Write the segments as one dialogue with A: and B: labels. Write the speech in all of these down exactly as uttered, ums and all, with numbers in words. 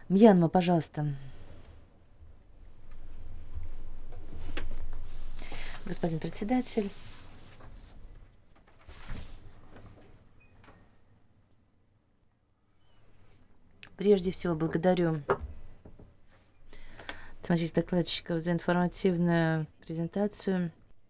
A: Мьянма, пожалуйста. Господин председатель. Прежде всего, благодарю товарищей докладчиков за информативную презентацию.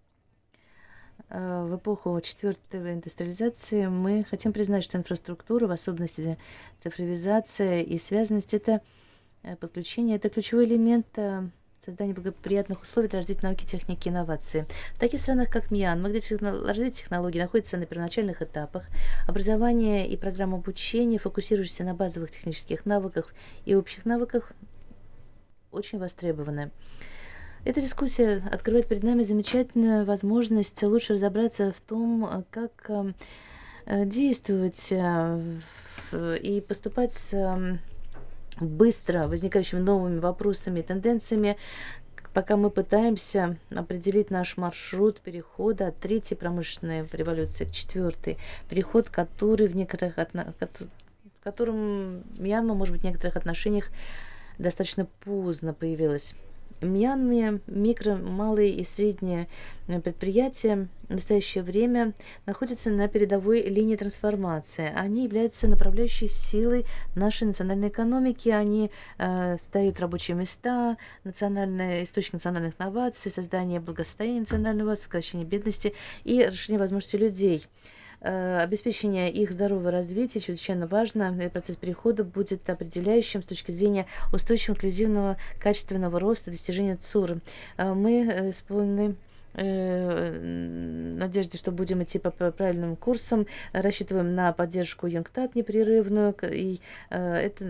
A: В эпоху четвертой индустриализации мы хотим признать, что инфраструктура, в особенности цифровизация и связанность, это подключение, это ключевой элемент создания благоприятных условий для развития науки, техники и инноваций. В таких странах, как Мьянма, где развитие технологий находится на первоначальных этапах, образование и программа обучения, фокусирующиеся на базовых технических навыках и общих навыках, очень востребованы. Эта дискуссия открывает перед нами замечательную возможность лучше разобраться в том, как действовать и поступать с быстро возникающими новыми вопросами и тенденциями, пока мы пытаемся определить наш маршрут перехода от третьей промышленной революции к четвертой, переход, который в некоторых отно... в котором Мьянма, может быть, в некоторых отношениях достаточно поздно появилась. В Мьянме микро, малые и средние предприятия в настоящее время находятся на передовой линии трансформации. Они являются направляющей силой нашей национальной экономики. Они э, создают рабочие места, национальный, источник национальных инноваций, создание благосостояния национального, сокращение бедности и расширение возможностей людей. Обеспечение их здорового развития чрезвычайно важно. И процесс перехода будет определяющим с точки зрения устойчивого, инклюзивного, качественного роста, достижения ЦУР. Мы исполнены надежде, что будем идти по правильным курсам, рассчитываем на поддержку ЮНКТАД непрерывную, и это